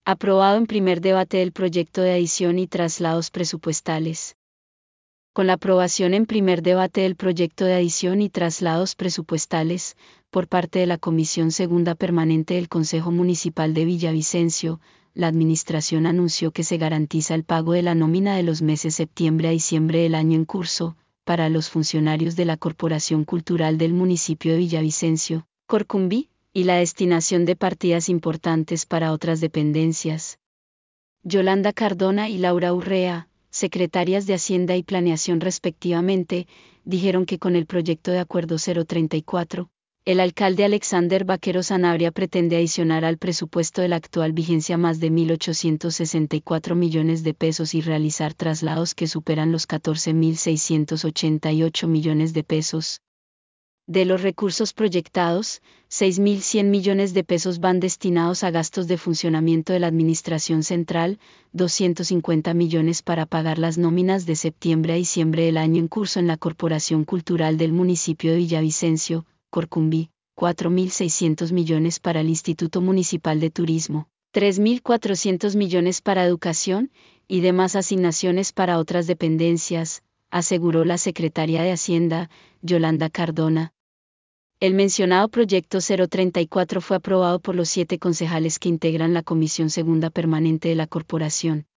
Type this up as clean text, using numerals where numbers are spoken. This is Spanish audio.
Aprobado en primer debate del proyecto de adición y traslados presupuestales. Con la aprobación en primer debate del proyecto de adición y traslados presupuestales, por parte de la Comisión Segunda Permanente del Consejo Municipal de Villavicencio, la Administración anunció que se garantiza el pago de la nómina de los meses septiembre a diciembre del año en curso, para los funcionarios de la Corporación Cultural del municipio de Villavicencio, Corcumbi, y la destinación de partidas importantes para otras dependencias. Yolanda Cardona y Laura Urrea, secretarias de Hacienda y Planeación respectivamente, dijeron que con el proyecto de acuerdo 034, el alcalde Alexander Vaquero Sanabria pretende adicionar al presupuesto de la actual vigencia más de 1.864 millones de pesos y realizar traslados que superan los 14.688 millones de pesos. De los recursos proyectados, 6.100 millones de pesos van destinados a gastos de funcionamiento de la Administración Central, 250 millones para pagar las nóminas de septiembre a diciembre del año en curso en la Corporación Cultural del municipio de Villavicencio, Corcumbi, 4.600 millones para el Instituto Municipal de Turismo, 3.400 millones para educación, y demás asignaciones para otras dependencias, aseguró la secretaria de Hacienda, Yolanda Cardona. El mencionado proyecto 034 fue aprobado por los 7 concejales que integran la Comisión Segunda Permanente de la Corporación,